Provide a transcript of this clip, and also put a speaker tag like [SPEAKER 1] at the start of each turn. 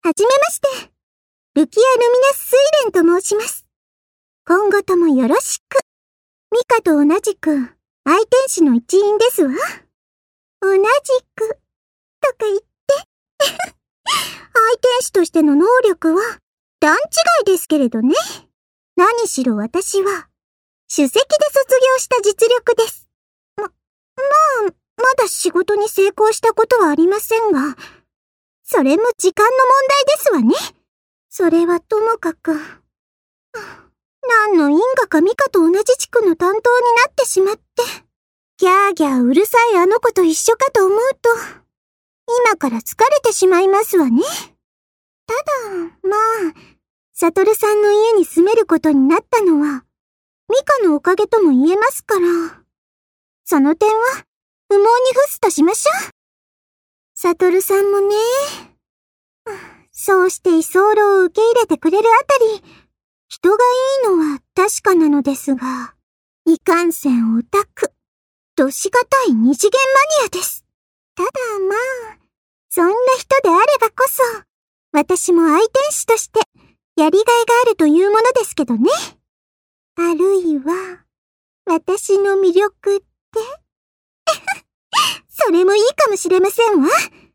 [SPEAKER 1] はじめまして。ルキア・ルミナス・スイレンと申します。今後ともよろしく。ミカと同じく、愛天使の一員ですわ。同じく、とか言って。愛天使としての能力は、段違いですけれどね。何しろ私は、首席で卒業した実力です。まだ仕事に成功したことはありませんが、それも時間の問題ですわね。それはともかく、何の因果かミカと同じ地区の担当になってしまって、ギャーギャーうるさいあの子と一緒かと思うと、今から疲れてしまいますわね。ただ、サトルさんの家に住めることになったのは、ミカのおかげとも言えますから、その点は、不毛に付すとしましょう。サトルさんもね、そうして居候を受け入れてくれるあたり、人がいいのは確かなのですが、いかんせんオタク、どしがたい二次元マニアです。ただそんな人であればこそ、私も愛天使としてやりがいがあるというものですけどね。あるいは、私の魅力ってそれもいいかもしれませんわ。